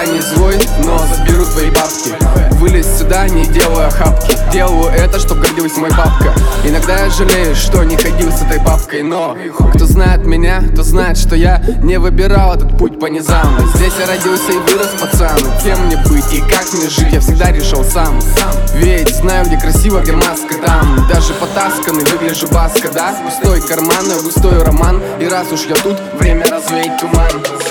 Я не злой, но заберу твои бабки. Вылез сюда, не делаю охапки. Делаю это, чтоб гордилась моя папка. Иногда я жалею, что не ходил с этой папкой. Но кто знает меня, то знает, что я не выбирал этот путь по низам. Здесь я родился и вырос, пацан. Кем мне быть и как мне жить, я всегда решил сам. Ведь знаю, где красиво, где маска там. Даже потасканный выгляжу баско, да? Пустой карман, но густой роман. И раз уж я тут, время развеять туман.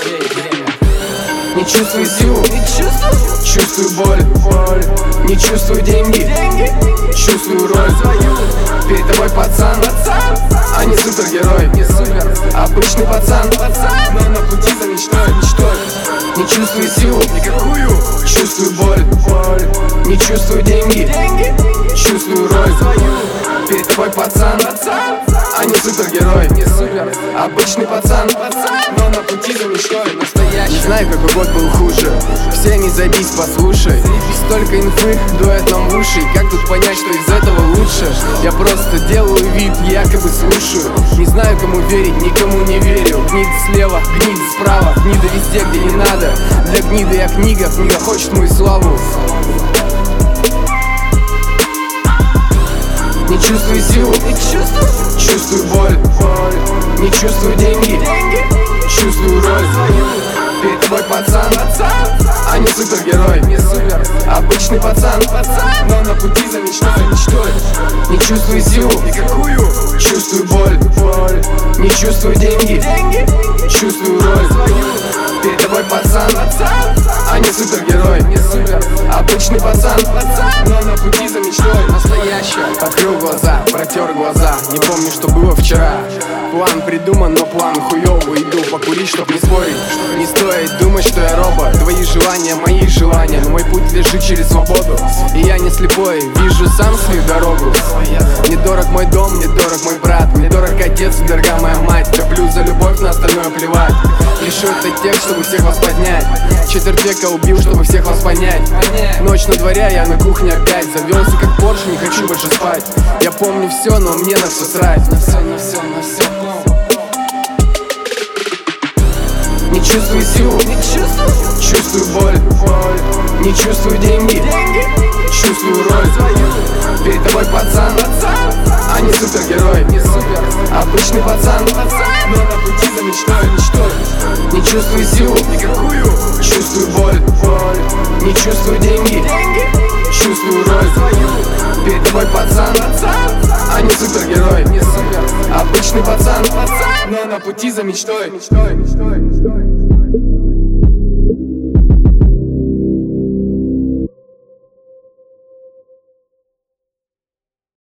Не чувствую силу, чувствую боль. Не чувствую деньги, чувствую роль. Перед тобой пацан, а не супергерой. Обычный пацан, но на пути за мечтой. Не чувствую силу никакую, чувствую боль. Не чувствую деньги, чувствую роль. Перед тобой пацан, а не супергерой. Обычный пацан, но на пути за мечтой. Настоящий. Не знаю, какой год был хуже. Все не забись, послушай. Столько инфы дует нам в уши. Как тут понять, что из этого лучше? Я просто делаю вид, якобы слушаю. Не знаю, кому верить, никому не верю. Гнида слева, гнида справа, гнида везде, где не надо. Для гниды я книга, книга хочет мою славу. Не чувствую силу, чувствую боль. Не чувствую деньги, чувствую роль. Перед тобой пацан, а не супергерой. Обычный пацан, но на пути за мечтой. Не чувствую силу никакую, чувствую боль. Не чувствую деньги, чувствую роль. Перед тобой пацан, а не супергерой. Обычный пацан, но на пути за мечтой. Настоящая. Открыл глаза, протер глаза. Не помню, что было вчера. План придуман, но план хуёвый. Иду покурить, чтоб не спорить. Не стоит думать, что я робот. Твои желания, мои желания. Но мой путь лежит через свободу. И я не слепой, вижу сам свою дорогу. Мне дорог мой дом, мне дорог мой брат. Мне дорог отец, дорога моя мать. Топлю за любовь, на остальное плевать. Пишу этот текст, чтобы всех вас поднять. Четверть века убил, чтобы всех вас понять. Ночь на дворе, я на кухне опять. Завелся как Порш, не хочу больше спать. Я помню все, но мне на все срать. На все. Не чувствую силу, чувствую боль. Не чувствую деньги, чувствую роль. Перед тобой пацан, а не супергерой. Обычный пацан, но на пути за мечтой. Не чувствую силу никакую, чувствую боль. Не чувствую деньги, чувствую роль. Перед тобой пацан, а не супергерой. Обычный пацан, но на пути за мечтой.